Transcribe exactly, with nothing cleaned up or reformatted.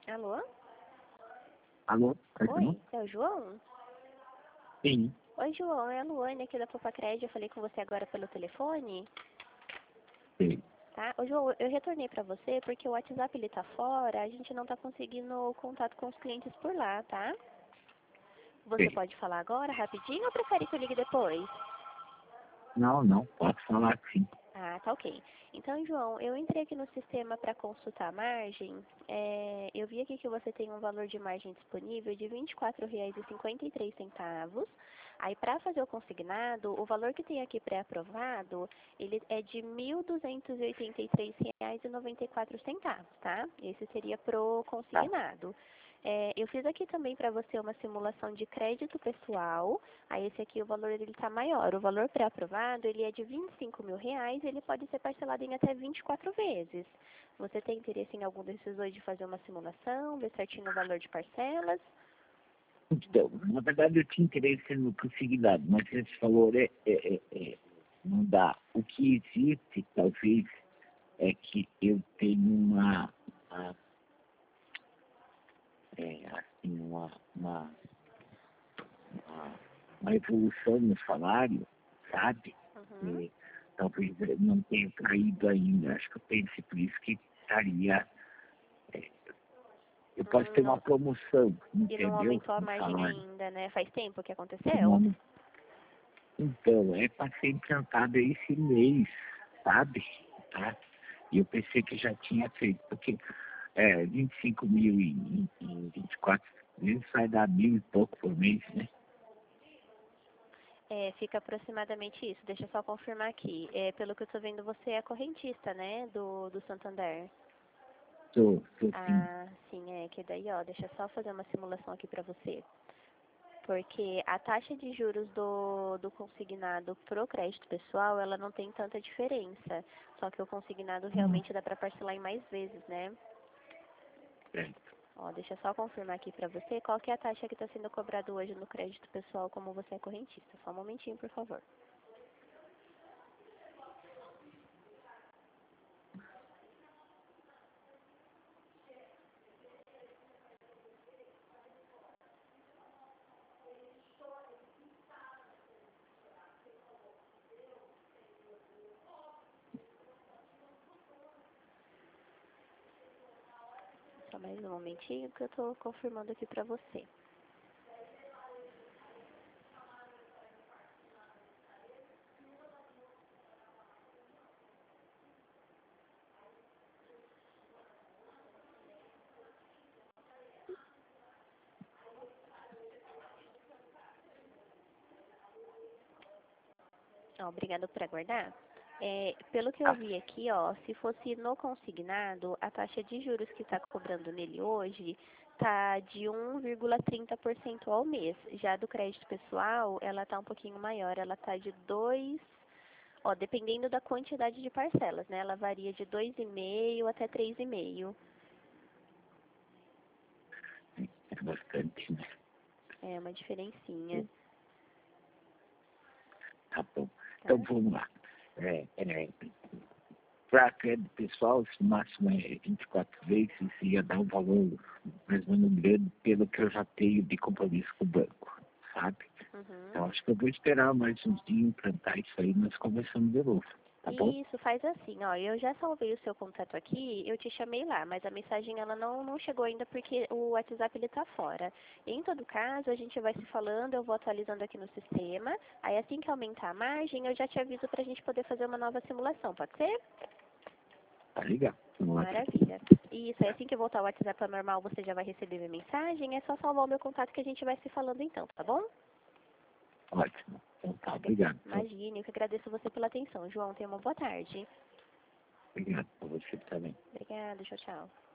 Alô? Alô? Oi, é o João? Sim. Oi, João, é a Luane aqui da Popacred. Eu falei com você agora pelo telefone. Sim. Tá? Ô, João, eu retornei pra você porque o WhatsApp ele tá fora, a gente não tá conseguindo contato com os clientes por lá, tá? Você Sim. pode falar agora, rapidinho, ou prefere que eu ligue depois? Não, não, pode falar sim. Ah, tá ok. Então, João, eu entrei aqui no sistema para consultar a margem. É, eu vi aqui que você tem um valor de margem disponível de vinte e quatro reais e cinquenta e três centavos. Aí, para fazer o consignado, o valor que tem aqui pré-aprovado, ele é de mil duzentos e oitenta e três reais e noventa e quatro centavos, tá? Esse seria pro Tá. consignado. É, eu fiz aqui também para você uma simulação de crédito pessoal. Aí esse aqui o valor dele está maior. O valor pré-aprovado ele é de vinte e cinco mil reais. Ele pode ser parcelado em até vinte e quatro vezes. Você tem interesse em algum desses dois de fazer uma simulação, ver certinho o valor de parcelas? Então, na verdade eu tinha interesse no consignado, mas esse valor é, é, é, é, não dá. O que existe, talvez, é que eu tenho uma, uma, é, assim, uma, uma, uma, uma evolução no salário, sabe? Uhum. E, talvez eu não tenha caído ainda. Acho que eu pensei por isso que estaria. é, Eu posso ter Hum, uma não- promoção, e não entendeu? aumentou a No margem salário. ainda, né? Faz tempo que O aconteceu? nome. Então, é para ser implantado esse mês, sabe? Tá? E eu pensei que já tinha feito, porque é, vinte e cinco mil em, em vinte e quatro meses vai dar mil e pouco por mês, né? É, fica aproximadamente isso. Deixa eu só confirmar aqui. É, pelo que eu estou vendo, você é correntista, né? Do, do Santander. Tô, tô sim. Ah, sim, é que daí, ó, deixa eu só fazer uma simulação aqui para você. Porque a taxa de juros do, do consignado pro crédito pessoal, ela não tem tanta diferença. Só que o consignado Hum, realmente dá para parcelar em mais vezes, né? certo. Ó, deixa eu só confirmar aqui para você qual que é a taxa que está sendo cobrada hoje no crédito pessoal como você é correntista. Só um momentinho, por favor. Só mais um momentinho que eu estou confirmando aqui para você. Ó, obrigada por aguardar. É, pelo que eu Tá, vi aqui, ó, se fosse no consignado, a taxa de juros que está cobrando nele hoje tá de um vírgula trinta por cento ao mês. Já do crédito pessoal, ela tá um pouquinho maior, ela tá de dois, ó, dependendo da quantidade de parcelas, né? Ela varia de dois vírgula cinco até três vírgula cinco. é bastante, né? É uma diferencinha, Tá bom. Então tá? vamos lá. É, é, para crédito pessoal, se o máximo é vinte e quatro vezes, ia dar um valor mais ou menos grande pelo que eu já tenho de compromisso com o banco, sabe? Uhum. Então acho que eu vou esperar mais uns dias implantar isso aí, nós conversamos de novo, tá bom? Isso, faz assim, ó, eu já salvei o seu contato aqui, eu te chamei lá, mas a mensagem ela não, não chegou ainda porque o WhatsApp ele tá fora. Em todo caso, a gente vai se falando, eu vou atualizando aqui no sistema, aí assim que aumentar a margem, eu já te aviso pra gente poder fazer uma nova simulação, pode ser? Tá legal. Vamos lá. Maravilha. Isso, aí assim que voltar o WhatsApp ao normal, você já vai receber minha mensagem, é só salvar o meu contato que a gente vai se falando então, tá bom? Ótimo. Então tá, obrigado. Então, Imagine, eu que agradeço você pela atenção. João, tenha uma boa tarde. obrigado por você também. Obrigada, tchau, tchau.